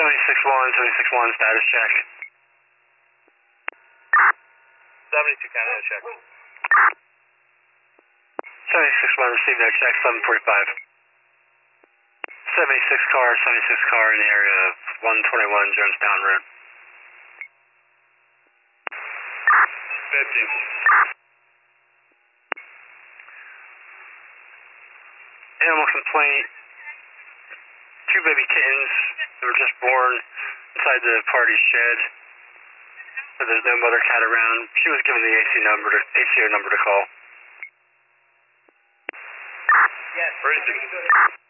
761 status check. 72 Canada check. 761 received no check, 745. 76 car in the area of 121 Jonestown Road. 50. Animal complaint. 2 baby kittens that were just born inside the party shed. But there's no mother cat around. She was given the ACO number to call. Yes.